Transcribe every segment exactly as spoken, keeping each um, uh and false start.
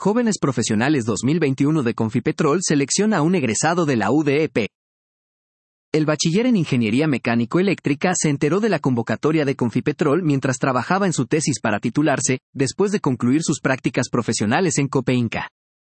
Jóvenes Profesionales dos mil veintiuno de Confipetrol selecciona a un egresado de la U D E P. El bachiller en Ingeniería Mecánico-Eléctrica se enteró de la convocatoria de Confipetrol mientras trabajaba en su tesis para titularse, después de concluir sus prácticas profesionales en Copeinca.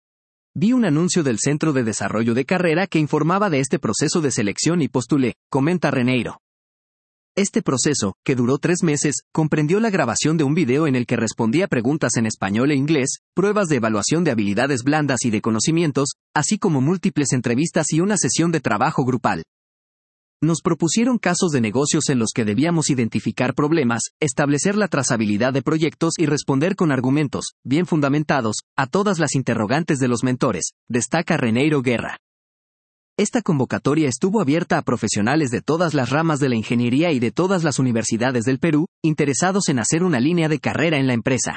Vi un anuncio del Centro de Desarrollo de Carrera que informaba de este proceso de selección y postulé, comenta Reneiro. Este proceso, que duró tres meses, comprendió la grabación de un video en el que respondía preguntas en español e inglés, pruebas de evaluación de habilidades blandas y de conocimientos, así como múltiples entrevistas y una sesión de trabajo grupal. Nos propusieron casos de negocios en los que debíamos identificar problemas, establecer la trazabilidad de proyectos y responder con argumentos, bien fundamentados, a todas las interrogantes de los mentores, destaca Reneiro Guerra. Esta convocatoria estuvo abierta a profesionales de todas las ramas de la ingeniería y de todas las universidades del Perú, interesados en hacer una línea de carrera en la empresa.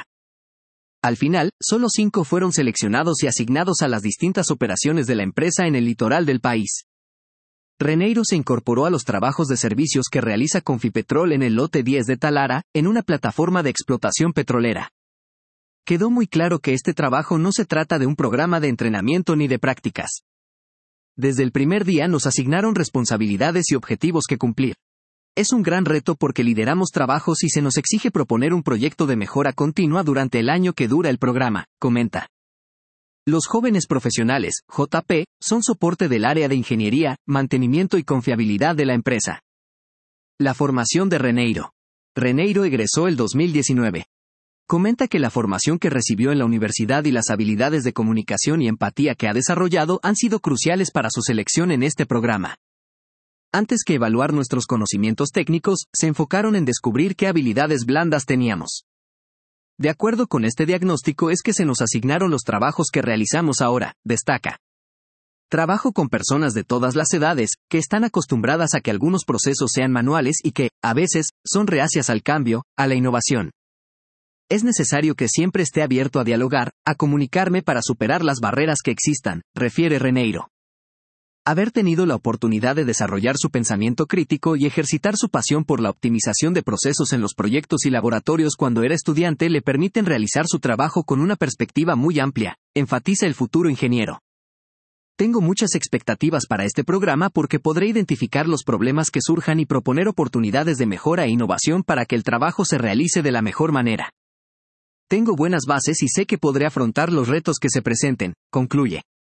Al final, solo cinco fueron seleccionados y asignados a las distintas operaciones de la empresa en el litoral del país. Reneiro se incorporó a los trabajos de servicios que realiza Confipetrol en el lote diez de Talara, en una plataforma de explotación petrolera. Quedó muy claro que este trabajo no se trata de un programa de entrenamiento ni de prácticas. Desde el primer día nos asignaron responsabilidades y objetivos que cumplir. Es un gran reto porque lideramos trabajos y se nos exige proponer un proyecto de mejora continua durante el año que dura el programa, comenta. Los jóvenes profesionales, J P, son soporte del área de ingeniería, mantenimiento y confiabilidad de la empresa. La formación de Reneiro. Reneiro egresó el dos mil diecinueve. Comenta que la formación que recibió en la universidad y las habilidades de comunicación y empatía que ha desarrollado han sido cruciales para su selección en este programa. Antes que evaluar nuestros conocimientos técnicos, se enfocaron en descubrir qué habilidades blandas teníamos. De acuerdo con este diagnóstico es que se nos asignaron los trabajos que realizamos ahora, destaca. Trabajo con personas de todas las edades, que están acostumbradas a que algunos procesos sean manuales y que, a veces, son reacias al cambio, a la innovación. Es necesario que siempre esté abierto a dialogar, a comunicarme para superar las barreras que existan, refiere Reneiro. Haber tenido la oportunidad de desarrollar su pensamiento crítico y ejercitar su pasión por la optimización de procesos en los proyectos y laboratorios cuando era estudiante le permiten realizar su trabajo con una perspectiva muy amplia, enfatiza el futuro ingeniero. Tengo muchas expectativas para este programa porque podré identificar los problemas que surjan y proponer oportunidades de mejora e innovación para que el trabajo se realice de la mejor manera. Tengo buenas bases y sé que podré afrontar los retos que se presenten, concluye.